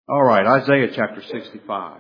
All right, Isaiah chapter 65.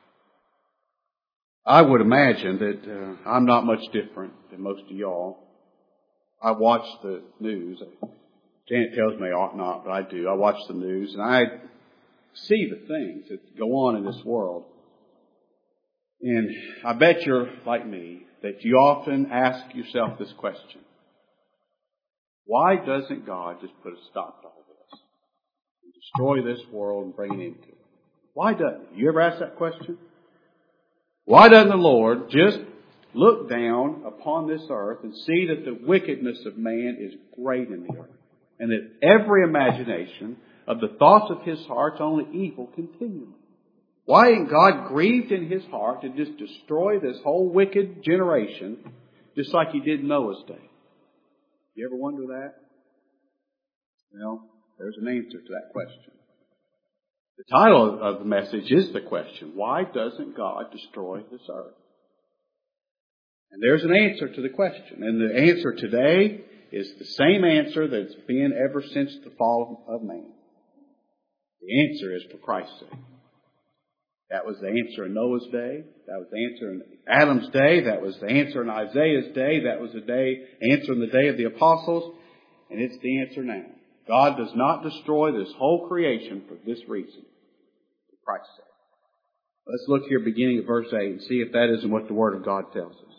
I would imagine that I'm not much different than most of y'all. I watch the news. Janet tells me I ought not, but I do. I watch the news and I see the things that go on in this world. And I bet you're like me, that you often ask yourself this question. Why doesn't God just put a stop to all this? And destroy this world and bring an end to it? Why doesn't he? You ever ask that question? Why doesn't the Lord just look down upon this earth and see that the wickedness of man is great in the earth, and that every imagination of the thoughts of his heart is only evil continually? Why ain't God grieved in his heart to just destroy this whole wicked generation just like he did Noah's day? You ever wonder that? Well, there's an answer to that question. The title of the message is the question, why doesn't God destroy this earth? And there's an answer to the question. And the answer today is the same answer that's been ever since the fall of man. The answer is for Christ's sake. That was the answer in Noah's day. That was the answer in Adam's day. That was the answer in Isaiah's day. That was the answer in the day of the apostles. And it's the answer now. God does not destroy this whole creation for this reason. For Christ's sake. Let's look here beginning at verse 8 and see if that isn't what the Word of God tells us.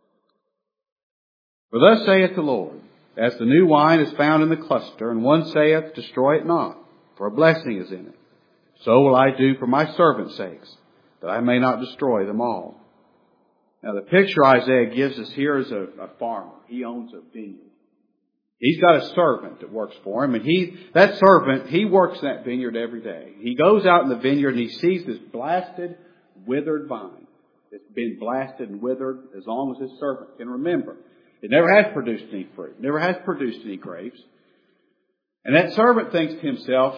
For thus saith the Lord, as the new wine is found in the cluster, and one saith, destroy it not, for a blessing is in it. So will I do for my servants' sakes, that I may not destroy them all. Now the picture Isaiah gives us here is a farmer. He owns a vineyard. He's got a servant that works for him, and that servant works in that vineyard every day. He goes out in the vineyard and he sees this blasted, withered vine. It's been blasted and withered as long as his servant can remember. It never has produced any fruit, never has produced any grapes. And that servant thinks to himself,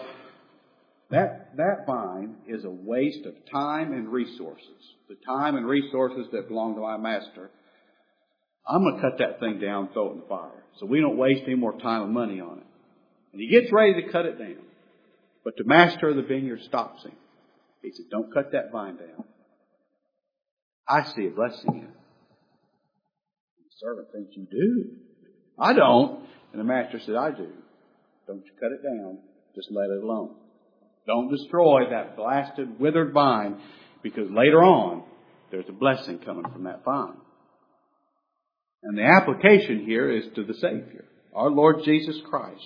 that vine is a waste of time and resources. The time and resources that belong to my master. I'm going to cut that thing down and throw it in the fire, so we don't waste any more time and money on it. And he gets ready to cut it down. But the master of the vineyard stops him. He said, don't cut that vine down. I see a blessing in it. The servant thinks, you do? I don't. And the master said, I do. Don't you cut it down. Just let it alone. Don't destroy that blasted, withered vine, because later on, there's a blessing coming from that vine. And the application here is to the Savior, our Lord Jesus Christ.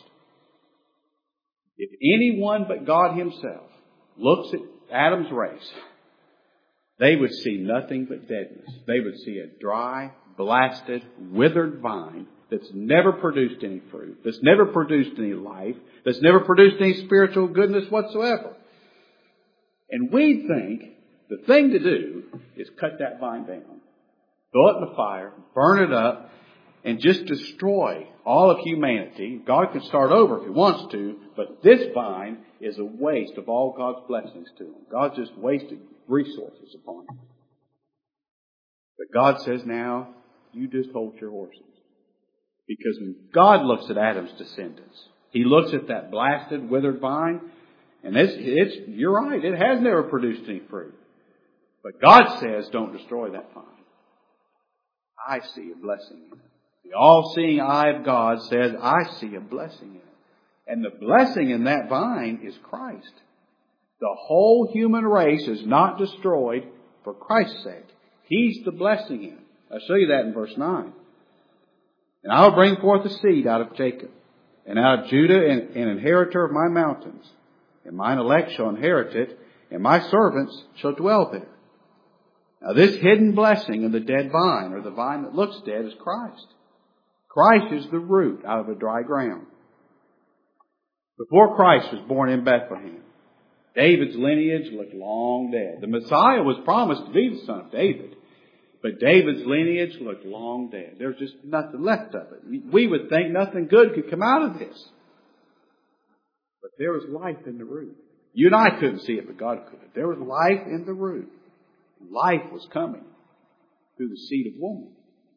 If anyone but God Himself looks at Adam's race, they would see nothing but deadness. They would see a dry, blasted, withered vine that's never produced any fruit, that's never produced any life, that's never produced any spiritual goodness whatsoever. And we think the thing to do is cut that vine down, throw it in the fire, burn it up, and just destroy all of humanity. God can start over if He wants to, but this vine is a waste of all God's blessings to Him. God just wasted resources upon Him. But God says now, you just hold your horses. Because when God looks at Adam's descendants, He looks at that blasted, withered vine, and you're right, it has never produced any fruit. But God says, don't destroy that vine. I see a blessing in it. The all-seeing eye of God says, I see a blessing in it. And the blessing in that vine is Christ. The whole human race is not destroyed for Christ's sake. He's the blessing in it. I'll show you that in verse 9. And I will bring forth a seed out of Jacob, and out of Judah an inheritor of my mountains. And mine elect shall inherit it, and my servants shall dwell there. Now this hidden blessing in the dead vine, or the vine that looks dead, is Christ. Christ is the root out of a dry ground. Before Christ was born in Bethlehem, David's lineage looked long dead. The Messiah was promised to be the son of David. But David's lineage looked long dead. There was just nothing left of it. We would think nothing good could come out of this. But there was life in the root. You and I couldn't see it, but God could. There was life in the root. Life was coming through the seed of woman.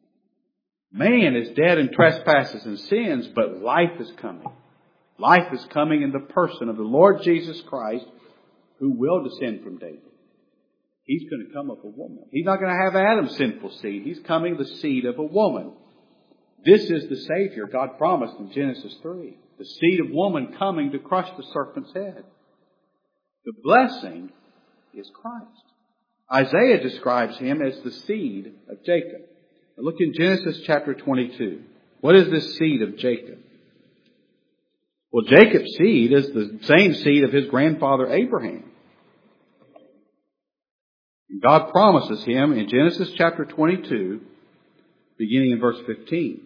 Man is dead in trespasses and sins, but life is coming. Life is coming in the person of the Lord Jesus Christ, who will descend from David. He's going to come of a woman. He's not going to have Adam's sinful seed. He's coming the seed of a woman. This is the Savior God promised in Genesis 3. The seed of woman coming to crush the serpent's head. The blessing is Christ. Isaiah describes him as the seed of Jacob. Now look in Genesis chapter 22. What is this seed of Jacob? Well, Jacob's seed is the same seed of his grandfather Abraham. God promises him in Genesis chapter 22, beginning in verse 15.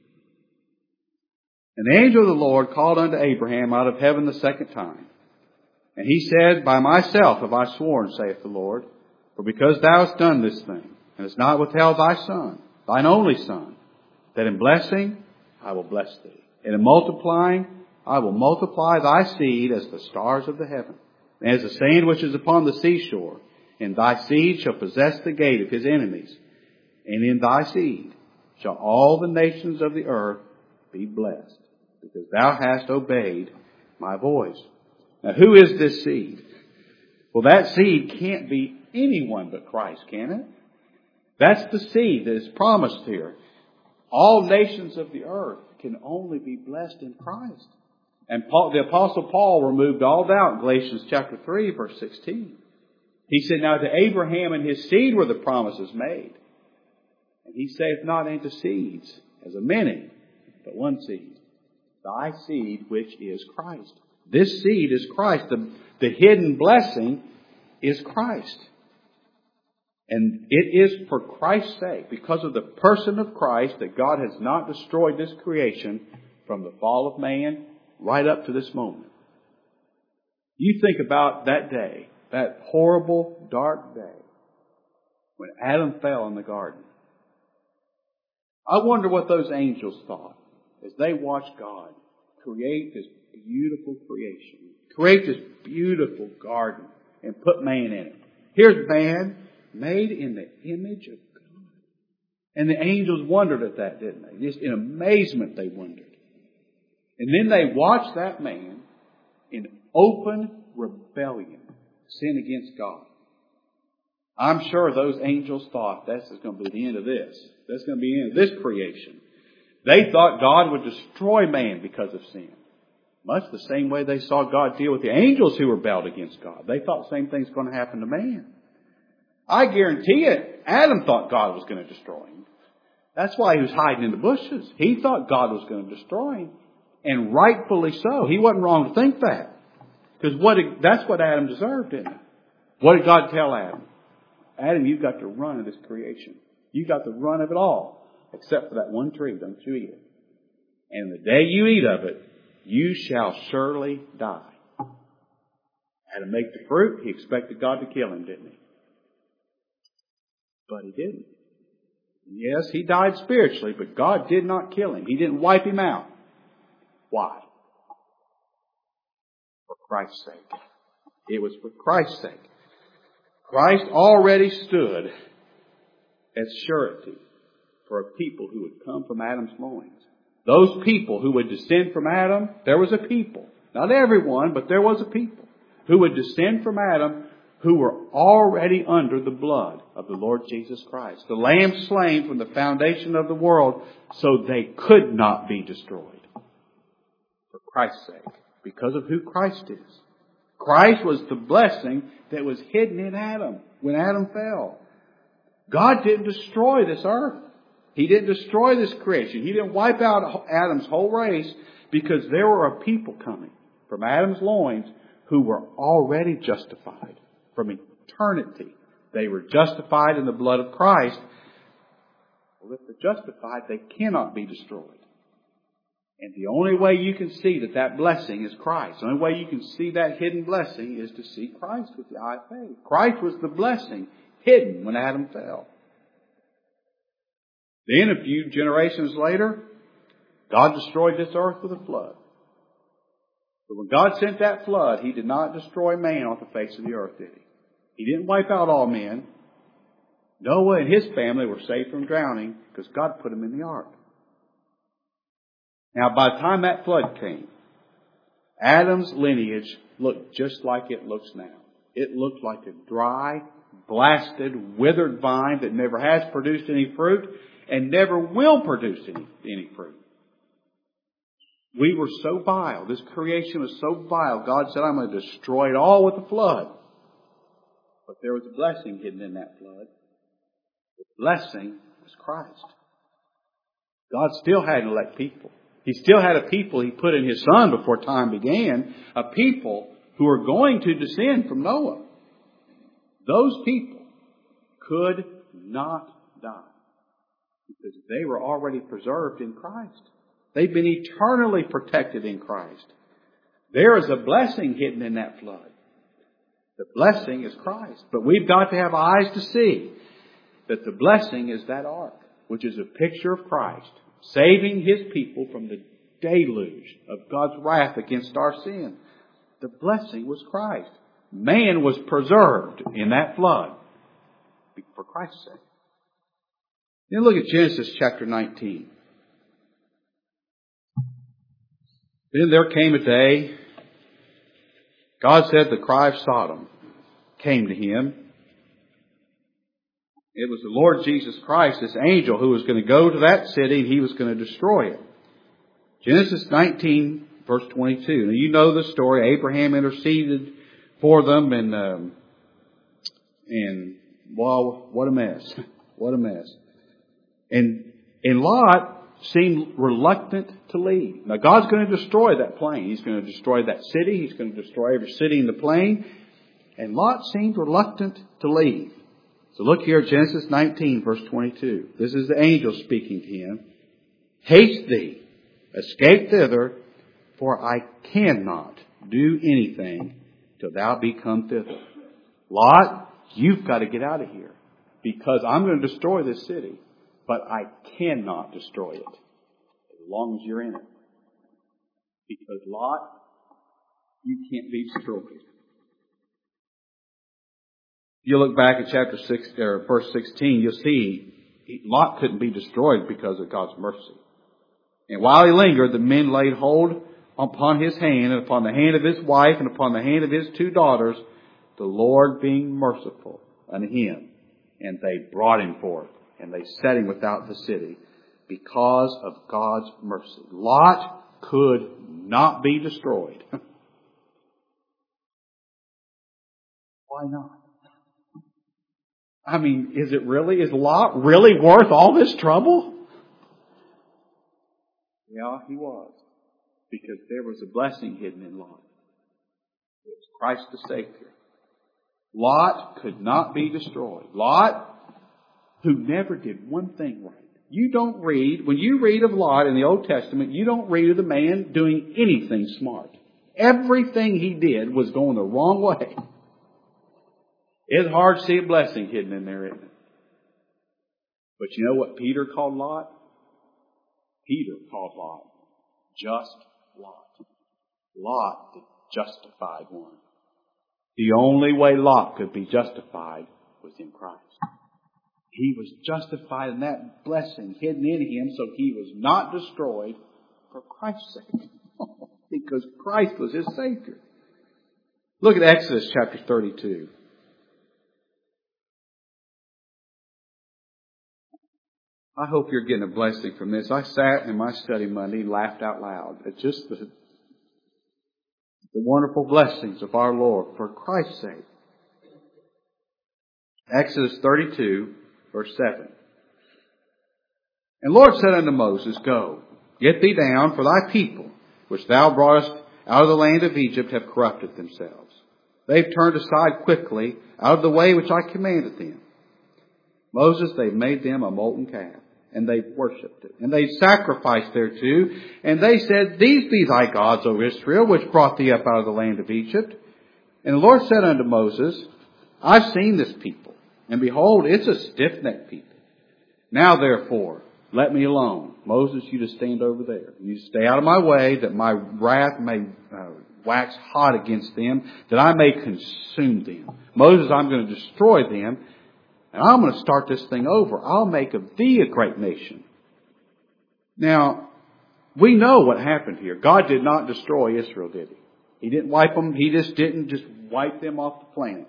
An angel of the Lord called unto Abraham out of heaven the second time. And he said, By myself have I sworn, saith the Lord, for because thou hast done this thing, and hast not withheld thy son, thine only son, that in blessing I will bless thee, and in multiplying I will multiply thy seed as the stars of the heaven, and as the sand which is upon the seashore. And thy seed shall possess the gate of his enemies. And in thy seed shall all the nations of the earth be blessed, because thou hast obeyed my voice. Now who is this seed? Well, that seed can't be anyone but Christ, can it? That's the seed that is promised here. All nations of the earth can only be blessed in Christ. And the Apostle Paul removed all doubt in Galatians chapter 3, verse 16. He said, Now to Abraham and his seed were the promises made. And he saith not unto seeds, as a many, but one seed. Thy seed, which is Christ. This seed is Christ. The hidden blessing is Christ. And it is for Christ's sake, because of the person of Christ, that God has not destroyed this creation from the fall of man right up to this moment. You think about that day. That horrible, dark day when Adam fell in the garden. I wonder what those angels thought as they watched God create this beautiful creation, create this beautiful garden, and put man in it. Here's man made in the image of God. And the angels wondered at that, didn't they? Just in amazement they wondered. And then they watched that man in open rebellion sin against God. I'm sure those angels thought this is going to be the end of this. That's going to be the end of this creation. They thought God would destroy man because of sin. Much the same way they saw God deal with the angels who rebelled against God. They thought the same thing's going to happen to man. I guarantee it, Adam thought God was going to destroy him. That's why he was hiding in the bushes. He thought God was going to destroy him. And rightfully so. He wasn't wrong to think that. Because that's what Adam deserved, didn't it? What did God tell Adam? Adam, you've got the run of this creation. You've got the run of it all. Except for that one tree. Don't you eat it. And the day you eat of it, you shall surely die. Adam ate the fruit. He expected God to kill him, didn't he? But he didn't. Yes, he died spiritually, but God did not kill him. He didn't wipe him out. Why? For Christ's sake. It was for Christ's sake. Christ already stood as surety for a people who would come from Adam's loins. Those people who would descend from Adam, there was a people. Not everyone, but there was a people who would descend from Adam who were already under the blood of the Lord Jesus Christ. The Lamb slain from the foundation of the world so they could not be destroyed. For Christ's sake. Because of who Christ is. Christ was the blessing that was hidden in Adam when Adam fell. God didn't destroy this earth. He didn't destroy this creation. He didn't wipe out Adam's whole race because there were a people coming from Adam's loins who were already justified from eternity. They were justified in the blood of Christ. Well, if they're justified, they cannot be destroyed. And the only way you can see that blessing is Christ. The only way you can see that hidden blessing is to see Christ with the eye of faith. Christ was the blessing hidden when Adam fell. Then a few generations later, God destroyed this earth with a flood. But when God sent that flood, He did not destroy man off the face of the earth, did He? He didn't wipe out all men. Noah and his family were saved from drowning because God put them in the ark. Now, by the time that flood came, Adam's lineage looked just like it looks now. It looked like a dry, blasted, withered vine that never has produced any fruit and never will produce any fruit. We were so vile. This creation was so vile. God said, I'm going to destroy it all with a flood. But there was a blessing hidden in that flood. The blessing was Christ. God still had an elect people. He still had a people He put in His Son before time began. A people who are going to descend from Noah. Those people could not die because they were already preserved in Christ. They've been eternally protected in Christ. There is a blessing hidden in that flood. The blessing is Christ. But we've got to have eyes to see that the blessing is that ark, which is a picture of Christ, saving His people from the deluge of God's wrath against our sin. The blessing was Christ. Man was preserved in that flood for Christ's sake. Then look at Genesis chapter 19. Then there came a day, God said the cry of Sodom came to Him. It was the Lord Jesus Christ, this angel, who was going to go to that city and He was going to destroy it. Genesis 19, verse 22. Now you know the story. Abraham interceded for them and wow, what a mess. What a mess. And Lot seemed reluctant to leave. Now God's going to destroy that plain. He's going to destroy that city. He's going to destroy every city in the plain. And Lot seemed reluctant to leave. So look here at Genesis 19, verse 22. This is the angel speaking to him. Haste thee, escape thither, for I cannot do anything till thou be come thither. Lot, you've got to get out of here, because I'm going to destroy this city. But I cannot destroy it as long as you're in it. Because Lot, you can't be destroyed. If you look back at chapter 6, or verse 16, you'll see Lot couldn't be destroyed because of God's mercy. And while he lingered, the men laid hold upon his hand, and upon the hand of his wife, and upon the hand of his 2 daughters, the Lord being merciful unto him. And they brought him forth. And they set him without the city because of God's mercy. Lot could not be destroyed. Why not? I mean, is Lot really worth all this trouble? Yeah, he was. Because there was a blessing hidden in Lot. It was Christ the Savior. Lot could not be destroyed. Lot, who never did one thing right. You don't read, when you read of Lot in the Old Testament, you don't read of the man doing anything smart. Everything he did was going the wrong way. It's hard to see a blessing hidden in there, isn't it? But you know what Peter called Lot? Peter called Lot just Lot. Lot, the justified one. The only way Lot could be justified was in Christ. He was justified in that blessing hidden in him, so he was not destroyed for Christ's sake. Because Christ was his Savior. Look at Exodus chapter 32. I hope you're getting a blessing from this. I sat in my study Monday and laughed out loud at just the wonderful blessings of our Lord for Christ's sake. Exodus 32, verse 7. And the Lord said unto Moses, Go, get thee down, for thy people, which thou broughtest out of the land of Egypt, have corrupted themselves. They've turned aside quickly out of the way which I commanded them. Moses, they made them a molten calf, and they worshipped it, and they sacrificed thereto, and they said, These be thy gods, O Israel, which brought thee up out of the land of Egypt. And the Lord said unto Moses, I've seen this people, and behold, it's a stiff-necked people. Now therefore, let me alone. Moses, you just stand over there. You stay out of my way, that my wrath may wax hot against them, that I may consume them. Moses, I'm going to destroy them, and I'm going to start this thing over. I'll make of thee a great nation. Now, we know what happened here. God did not destroy Israel, did he? He didn't wipe them. He didn't just wipe them off the planet.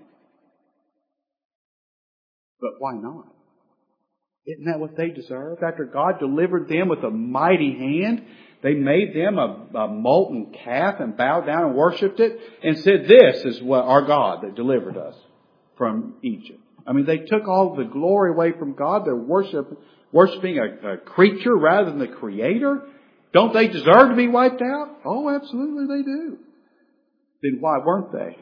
But why not? Isn't that what they deserved? After God delivered them with a mighty hand, they made them a molten calf and bowed down and worshipped it and said, "This is what our God that delivered us from Egypt." I mean, they took all the glory away from God. They're worshiping a creature rather than the Creator. Don't they deserve to be wiped out? Oh, absolutely they do. Then why weren't they?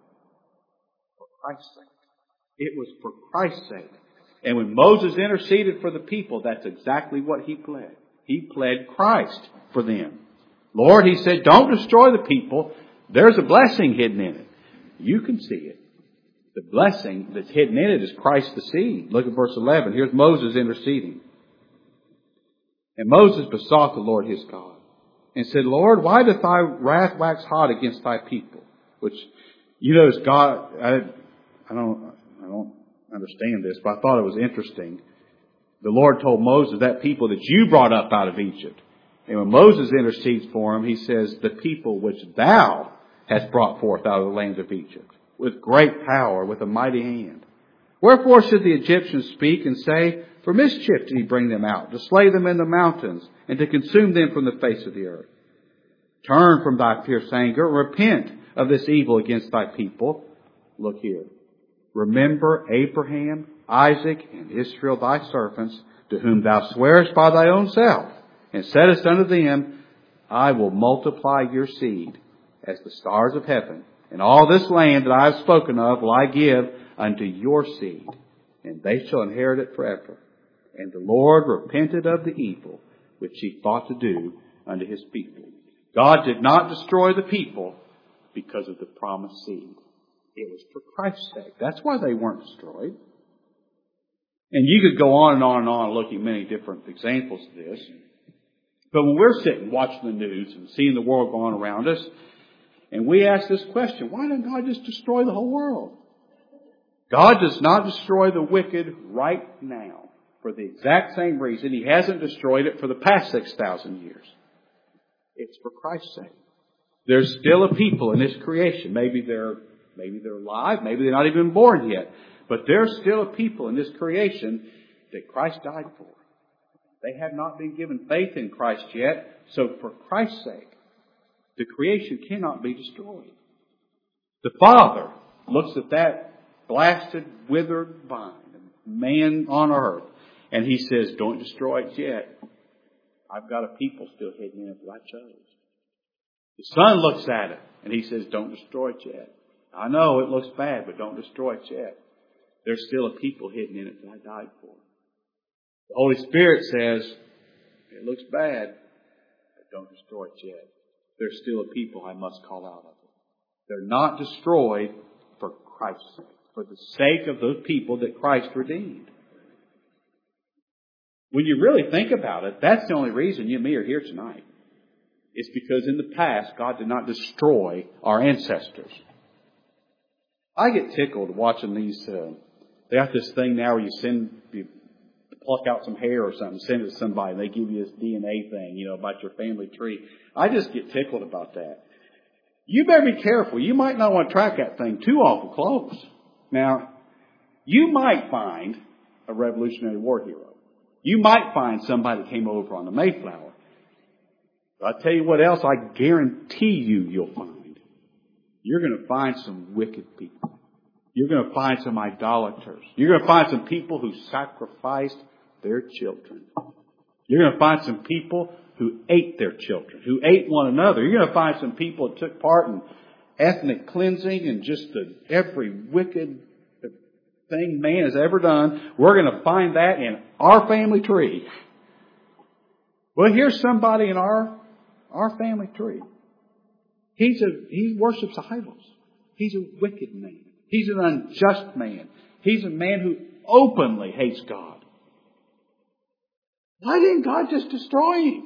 For Christ's sake. It was for Christ's sake. And when Moses interceded for the people, that's exactly what he pled. He pled Christ for them. Lord, he said, don't destroy the people. There's a blessing hidden in it. You can see it. The blessing that's hidden in it is Christ the seed. Look at verse 11. Here's Moses interceding. And Moses besought the Lord his God and said, Lord, why doth thy wrath wax hot against thy people? Which, you know, is God, I don't understand this, but I thought it was interesting. The Lord told Moses, that people that you brought up out of Egypt. And when Moses intercedes for him, he says, the people which thou hast brought forth out of the land of Egypt, with great power, with a mighty hand. Wherefore should the Egyptians speak and say, for mischief did he bring them out, to slay them in the mountains, and to consume them from the face of the earth? Turn from thy fierce anger, and repent of this evil against thy people. Look here. Remember Abraham, Isaac, and Israel thy servants, to whom thou swearest by thy own self, and saidst unto them, I will multiply your seed as the stars of heaven, and all this land that I have spoken of will I give unto your seed, and they shall inherit it forever. And the Lord repented of the evil which he thought to do unto his people. God did not destroy the people because of the promised seed. It was for Christ's sake. That's why they weren't destroyed. And you could go on and on and on looking at many different examples of this. But when we're sitting watching the news and seeing the world going around us, and we ask this question, why didn't God just destroy the whole world? God does not destroy the wicked right now for the exact same reason He hasn't destroyed it for the past 6,000 years. It's for Christ's sake. There's still a people in this creation. Maybe they're alive. Maybe they're not even born yet. But there's still a people in this creation that Christ died for. They have not been given faith in Christ yet. So for Christ's sake, the creation cannot be destroyed. The Father looks at that blasted, withered vine, man on earth, and He says, don't destroy it yet. I've got a people still hidden in it that I chose. The Son looks at it, and He says, don't destroy it yet. I know it looks bad, but don't destroy it yet. There's still a people hidden in it that I died for. The Holy Spirit says, it looks bad, but don't destroy it yet. There's still a people I must call out of it. They're not destroyed for Christ's sake, for the sake of those people that Christ redeemed. When you really think about it, that's the only reason you and me are here tonight. It's because in the past, God did not destroy our ancestors. I get tickled watching these. They got this thing now where you pluck out some hair or something, send it to somebody, and they give you this DNA thing, about your family tree. I just get tickled about that. You better be careful. You might not want to track that thing too awful close. Now, you might find a Revolutionary War hero. You might find somebody that came over on the Mayflower. But I tell you what else I guarantee you'll find. You're going to find some wicked people. You're going to find some idolaters. You're going to find some people who sacrificed their children. You're going to find some people who ate their children, who ate one another. You're going to find some people that took part in ethnic cleansing and just every wicked thing man has ever done. We're going to find that in our family tree. Well, here's somebody in our family tree. He worships idols. He's a wicked man. He's an unjust man. He's a man who openly hates God. Why didn't God just destroy him?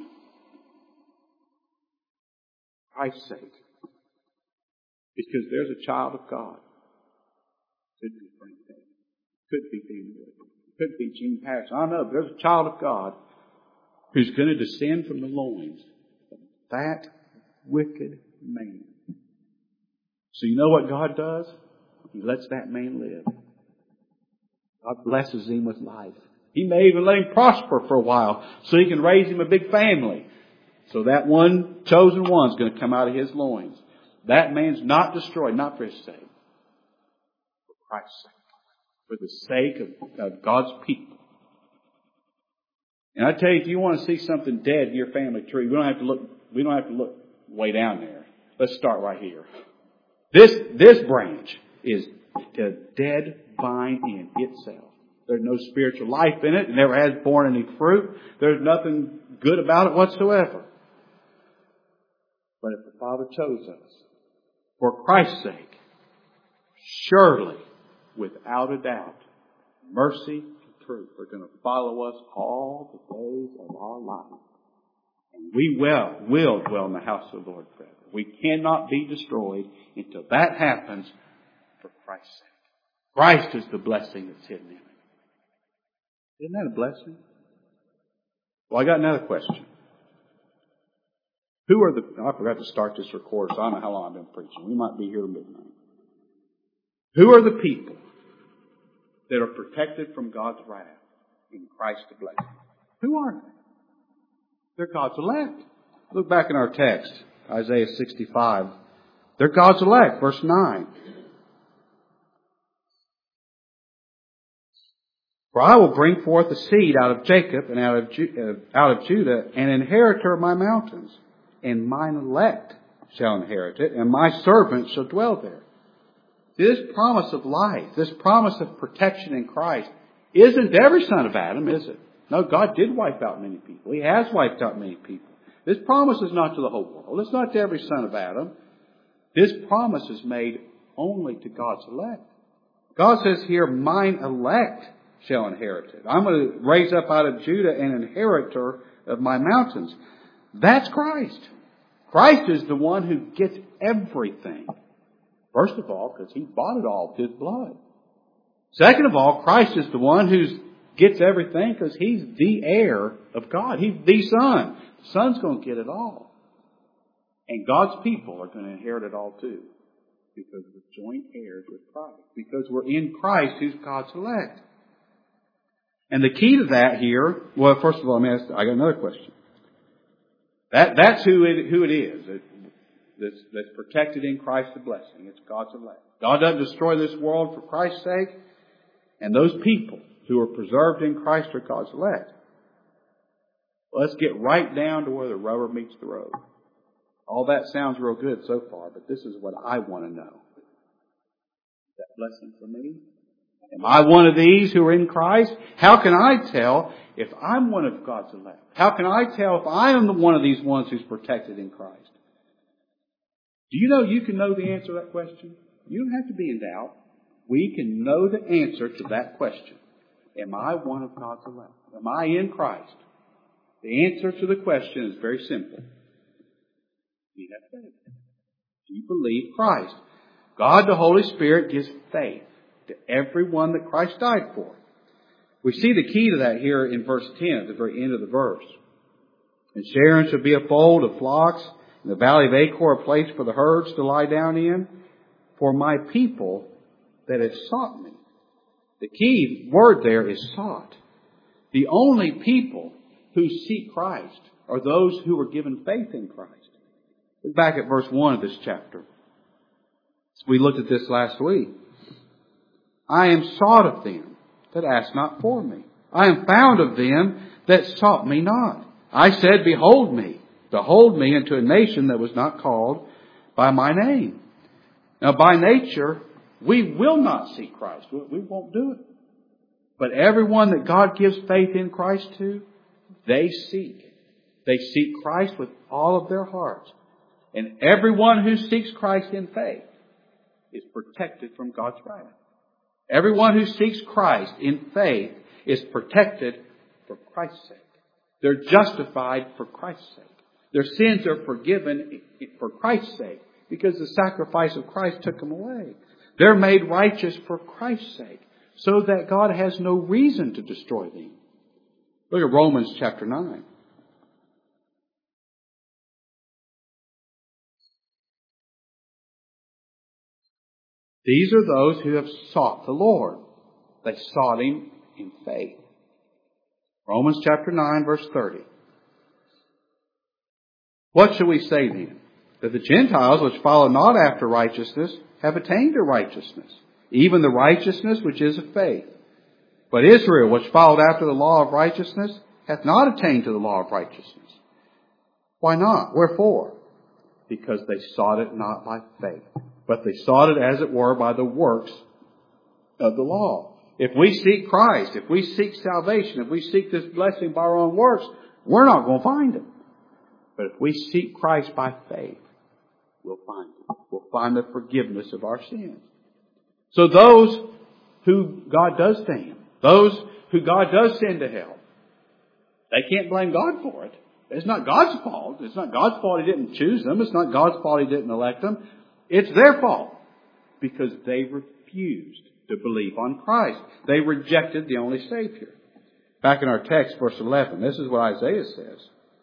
For Christ's sake. Because there's a child of God. Could be Frank Davis. Could be Dean Wood. Could be Gene Patterson. I don't know. But there's a child of God who's going to descend from the loins of that wicked man. So you know what God does? He lets that man live. God blesses him with life. He may even let him prosper for a while so he can raise him a big family. So that one chosen one's going to come out of his loins. That man's not destroyed, not for his sake, for Christ's sake, for the sake of God's people. And I tell you, if you want to see something dead in your family tree, we don't have to look way down there. Let's start right here. This branch is a dead vine in itself. There's no spiritual life in it. It never has borne any fruit. There's nothing good about it whatsoever. But if the Father chose us, for Christ's sake, surely, without a doubt, mercy and truth are going to follow us all the days of our life. And we will dwell in the house of the Lord forever. We cannot be destroyed until that happens for Christ's sake. Christ is the blessing that's hidden in it. Isn't that a blessing? Well, I got another question. I forgot to start this recorder, so I don't know how long I've been preaching. We might be here till midnight. Who are the people that are protected from God's wrath in Christ the blessing? Who are they? They're God's elect. Look back in our text, Isaiah 65. They're God's elect, verse 9. For I will bring forth a seed out of Jacob and out of Judah, an inheritor of my mountains. And mine elect shall inherit it, and my servants shall dwell there. This promise of life, this promise of protection in Christ, isn't every son of Adam, is it? No, God did wipe out many people. He has wiped out many people. This promise is not to the whole world. It's not to every son of Adam. This promise is made only to God's elect. God says here, mine elect shall inherit it. I'm going to raise up out of Judah an inheritor of my mountains. That's Christ. Christ is the one who gets everything. First of all, because He bought it all with His blood. Second of all, Christ is the one who gets everything because He's the heir of God. He's the Son. The Son's going to get it all. And God's people are going to inherit it all too. Because we're joint heirs with Christ. Because we're in Christ who's God's elect. And the key to that here, well, first of all, I got another question. That's who it is that's protected in Christ the blessing. It's God's elect. God doesn't destroy this world for Christ's sake. And those people who are preserved in Christ are God's elect. Well, let's get right down to where the rubber meets the road. All that sounds real good so far, but this is what I want to know. Is that blessing for me? Am I one of these who are in Christ? How can I tell if I'm one of God's elect? How can I tell if I am one of these ones who's protected in Christ? Do you know you can know the answer to that question? You don't have to be in doubt. We can know the answer to that question. Am I one of God's elect? Am I in Christ? The answer to the question is very simple. Do you have faith? Do you believe Christ? God the Holy Spirit gives faith to everyone that Christ died for. We see the key to that here in verse 10, at the very end of the verse. And Sharon shall be a fold of flocks, and the valley of Achor a place for the herds to lie down in, for my people that have sought me. The key word there is sought. The only people who seek Christ are those who were given faith in Christ. Look back at verse 1 of this chapter. We looked at this last week. I am sought of them that asked not for me. I am found of them that sought me not. I said, behold me into a nation that was not called by my name. Now by nature, we will not seek Christ. We won't do it. But everyone that God gives faith in Christ to, they seek. They seek Christ with all of their hearts. And everyone who seeks Christ in faith is protected from God's wrath. Everyone who seeks Christ in faith is protected for Christ's sake. They're justified for Christ's sake. Their sins are forgiven for Christ's sake because the sacrifice of Christ took them away. They're made righteous for Christ's sake so that God has no reason to destroy them. Look at Romans chapter 9. These are those who have sought the Lord. They sought Him in faith. Romans chapter 9, verse 30. What shall we say then? That the Gentiles which follow not after righteousness have attained to righteousness, even the righteousness which is of faith. But Israel, which followed after the law of righteousness, hath not attained to the law of righteousness. Why not? Wherefore? Because they sought it not by faith, but they sought it, as it were, by the works of the law. If we seek Christ, if we seek salvation, if we seek this blessing by our own works, we're not going to find it. But if we seek Christ by faith, we'll find it. We'll find the forgiveness of our sins. So those who God does damn, those who God does send to hell, they can't blame God for it. It's not God's fault. It's not God's fault He didn't choose them. It's not God's fault He didn't elect them. It's their fault because they refused to believe on Christ. They rejected the only Savior. Back in our text, verse 11, this is what Isaiah says.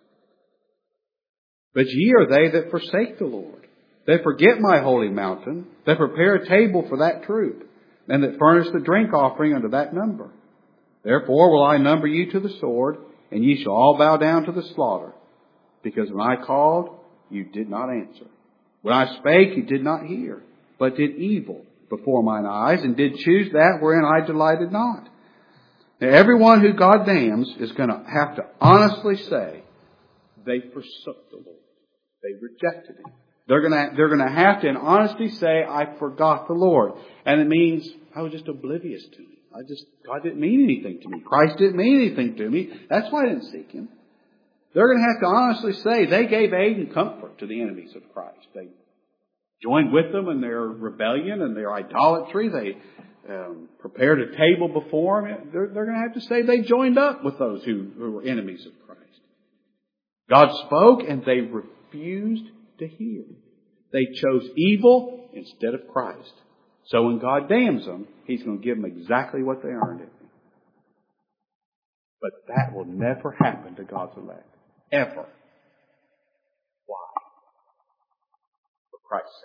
But ye are they that forsake the Lord. They forget my holy mountain. They prepare a table for that troop, and that furnish the drink offering unto that number. Therefore will I number you to the sword, and ye shall all bow down to the slaughter. Because when I called, you did not answer. When I spake, you did not hear, but did evil before mine eyes, and did choose that wherein I delighted not. Now everyone who God damns is going to have to honestly say they forsook the Lord. They rejected Him. They're going to have to in honesty say, I forgot the Lord. And it means I was just oblivious to Him. God didn't mean anything to me. Christ didn't mean anything to me. That's why I didn't seek Him. They're going to have to honestly say they gave aid and comfort to the enemies of Christ. They joined with them in their rebellion and their idolatry. They prepared a table before Him. They're going to have to say they joined up with those who were enemies of Christ. God spoke and they refused to hear. They chose evil instead of Christ. So when God damns them, He's going to give them exactly what they earned it. But that will never happen to God's elect. Ever. Why? For Christ's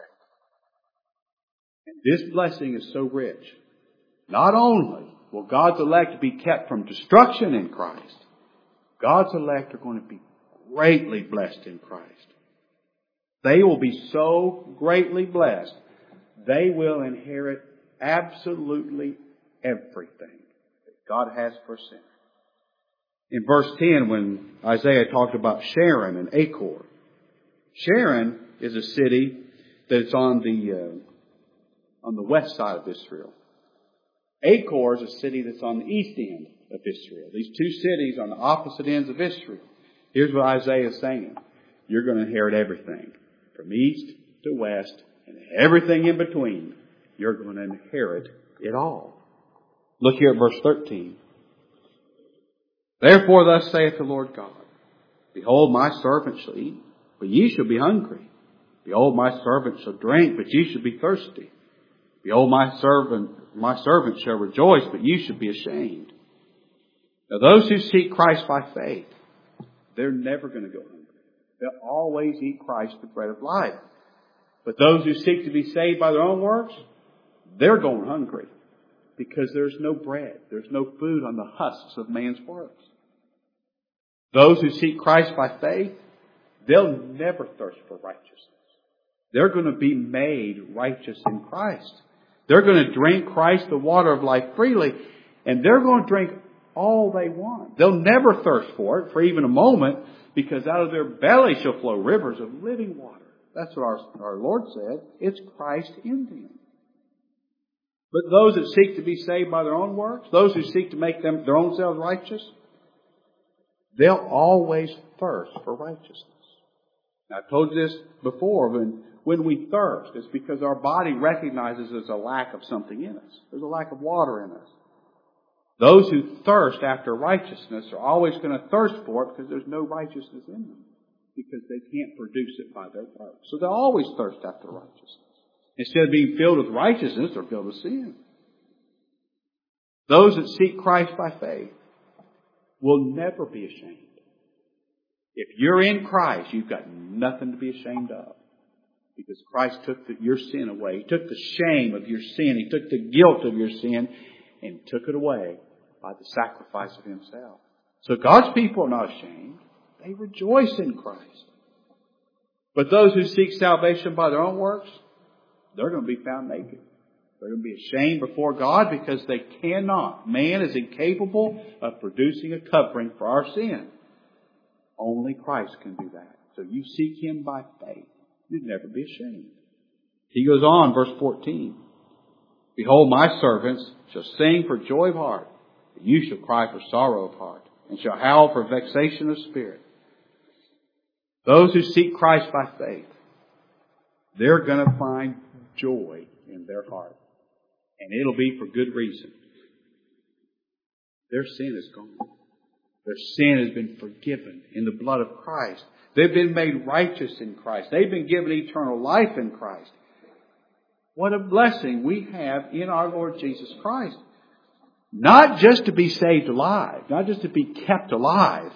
sake. And this blessing is so rich. Not only will God's elect be kept from destruction in Christ, God's elect are going to be greatly blessed in Christ. They will be so greatly blessed, they will inherit absolutely everything that God has for sinners. In verse 10, when Isaiah talked about Sharon and Achor, Sharon is a city that's on the west side of Israel. Achor is a city that's on the east end of Israel. These two cities on the opposite ends of Israel. Here's what Isaiah is saying. You're going to inherit everything. From east to west and everything in between. You're going to inherit it all. Look here at verse 13. Therefore thus saith the Lord God, Behold, my servant shall eat, but ye shall be hungry. Behold, my servant shall drink, but ye shall be thirsty. Behold, my servant shall rejoice, but ye shall be ashamed. Now those who seek Christ by faith, they're never going to go hungry. They'll always eat Christ, the bread of life. But those who seek to be saved by their own works, they're going hungry. Because there's no bread. There's no food on the husks of man's works. Those who seek Christ by faith, they'll never thirst for righteousness. They're going to be made righteous in Christ. They're going to drink Christ, the water of life, freely. And they're going to drink all they want. They'll never thirst for it for even a moment, because out of their belly shall flow rivers of living water. That's what our Lord said. It's Christ in them. But those that seek to be saved by their own works, those who seek to make their own selves righteous, they'll always thirst for righteousness. Now, I've told you this before. When we thirst, it's because our body recognizes there's a lack of something in us. There's a lack of water in us. Those who thirst after righteousness are always going to thirst for it because there's no righteousness in them. Because they can't produce it by their works. So they'll always thirst after righteousness. Instead of being filled with righteousness, they're filled with sin. Those that seek Christ by faith will never be ashamed. If you're in Christ, you've got nothing to be ashamed of. Because Christ took your sin away. He took the shame of your sin. He took the guilt of your sin and took it away by the sacrifice of Himself. So God's people are not ashamed. They rejoice in Christ. But those who seek salvation by their own works, they're going to be found naked. They're going to be ashamed before God because they cannot. Man is incapable of producing a covering for our sin. Only Christ can do that. So you seek Him by faith. You'd never be ashamed. He goes on, verse 14. Behold, my servants shall sing for joy of heart. And you shall cry for sorrow of heart. And shall howl for vexation of spirit. Those who seek Christ by faith, they're going to find joy in their heart. And it'll be for good reason. Their sin is gone. Their sin has been forgiven in the blood of Christ. They've been made righteous in Christ. They've been given eternal life in Christ. What a blessing we have in our Lord Jesus Christ. Not just to be saved alive. Not just to be kept alive.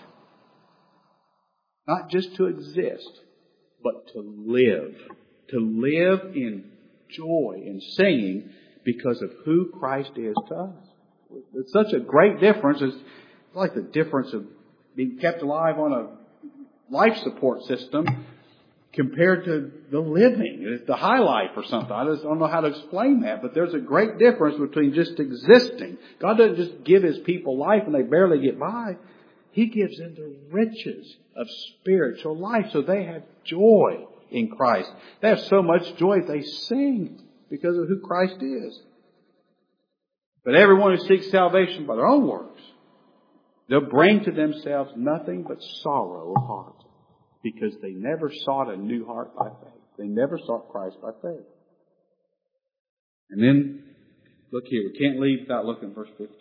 Not just to exist. But to live. To live in joy and singing because of who Christ is to us. It's such a great difference. It's like the difference of being kept alive on a life support system compared to the living. It's the high life or something. I just don't know how to explain that, but there's a great difference between just existing. God doesn't just give His people life and they barely get by. He gives them the riches of spiritual life, so they have joy in Christ. They have so much joy they sing because of who Christ is. But everyone who seeks salvation by their own works, they'll bring to themselves nothing but sorrow of heart. Because they never sought a new heart by faith. They never sought Christ by faith. And then, look here, we can't leave without looking at verse 15.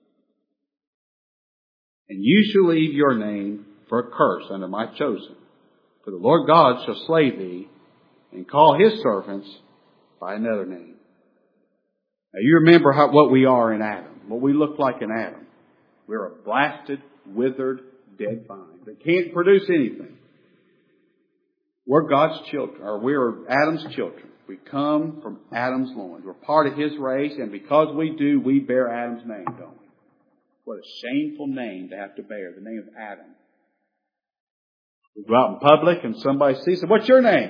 And you shall leave your name for a curse unto my chosen. For the Lord God shall slay thee, and call His servants by another name. Now you remember what we are in Adam. What we look like in Adam. We're a blasted, withered, dead vine that can't produce anything. We're God's children, or we're Adam's children. We come from Adam's loins. We're part of his race, and because we do, we bear Adam's name, don't we? What a shameful name to have to bear, the name of Adam. We go out in public and somebody sees it. What's your name?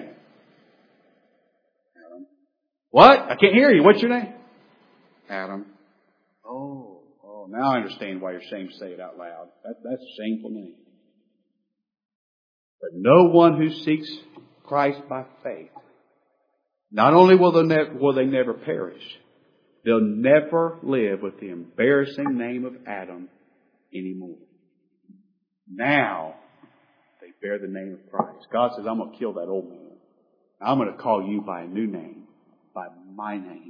Adam. What? I can't hear you. What's your name? Adam. Oh, now I understand why you're ashamed to say it out loud. That's a shameful name. But no one who seeks Christ by faith, not only will they never perish, they'll never live with the embarrassing name of Adam anymore. Now, they bear the name of Christ. God says, I'm going to kill that old man. I'm going to call you by a new name, by my name.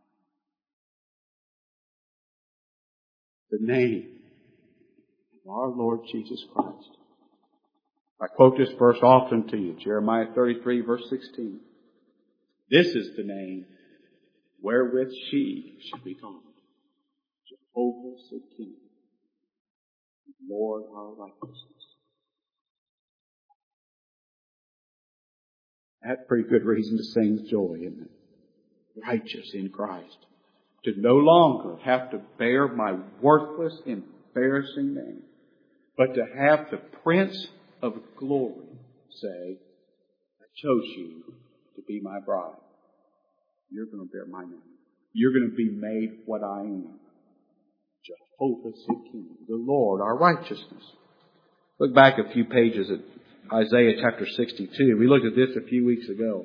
The name of our Lord Jesus Christ. I quote this verse often to you, Jeremiah 33, verse 16. This is the name wherewith she should be called. Jehovah Tsidkenu, Lord our righteousness. That's pretty good reason to sing with joy, isn't it? Righteous in Christ. To no longer have to bear my worthless, embarrassing name, but to have the Prince of glory say, I chose you to be my bride. You're going to bear my name. You're going to be made what I am. Jehovah Tsidkenu, the Lord, our righteousness. Look back a few pages at Isaiah chapter 62. We looked at this a few weeks ago.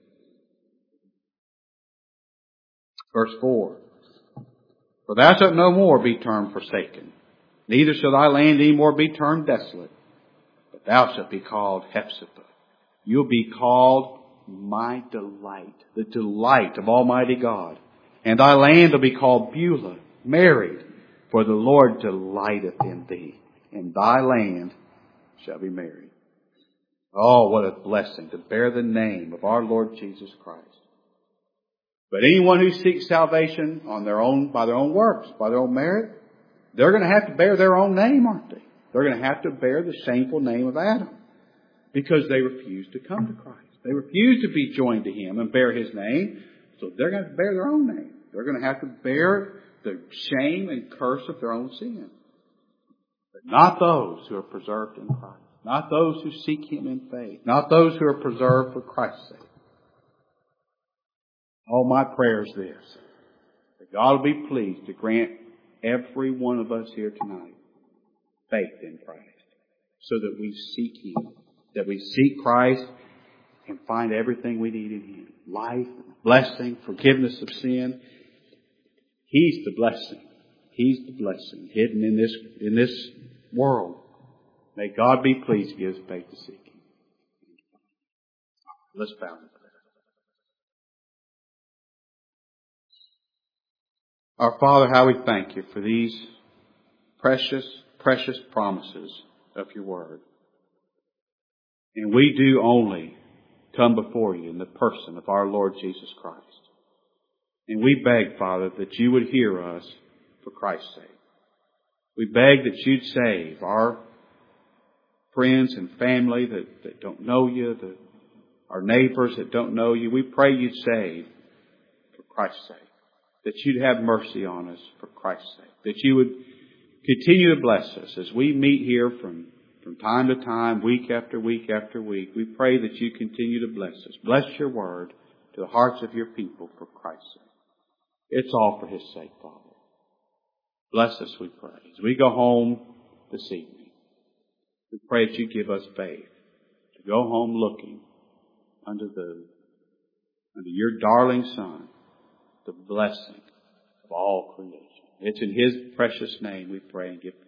Verse 4. For thou shalt no more be termed forsaken, neither shall thy land any more be termed desolate. But thou shalt be called Hephzibah. You'll be called my delight, the delight of Almighty God. And thy land will be called Beulah, married, for the Lord delighteth in thee, and thy land shall be married. Oh, what a blessing to bear the name of our Lord Jesus Christ. But anyone who seeks salvation by their own works, by their own merit, they're going to have to bear their own name, aren't they? They're going to have to bear the shameful name of Adam because they refused to come to Christ. They refuse to be joined to Him and bear His name, so they're going to bear their own name. They're going to have to bear the shame and curse of their own sin. But not those who are preserved in Christ. Not those who seek Him in faith. Not those who are preserved for Christ's sake. Oh, my prayer is this: that God will be pleased to grant every one of us here tonight faith in Christ, so that we seek Him, that we seek Christ and find everything we need in Him. Life, blessing, forgiveness of sin. He's the blessing. He's the blessing hidden in this world. May God be pleased to give us faith to seek Him. Let's bow in prayer. Our Father, how we thank You for these precious, precious promises of Your Word. And we do only come before You in the person of our Lord Jesus Christ. And we beg, Father, that You would hear us for Christ's sake. We beg that You'd save our friends and family that don't know You, our neighbors that don't know You. We pray You'd save for Christ's sake. That You'd have mercy on us for Christ's sake. That You would continue to bless us as we meet here from time to time, week after week after week. We pray that You continue to bless us. Bless Your Word to the hearts of Your people for Christ's sake. It's all for His sake, Father. Bless us, we pray. As we go home this evening, we pray that You give us faith to go home looking under Your darling Son, the blessing of all creation. It's in His precious name we pray and give thanks.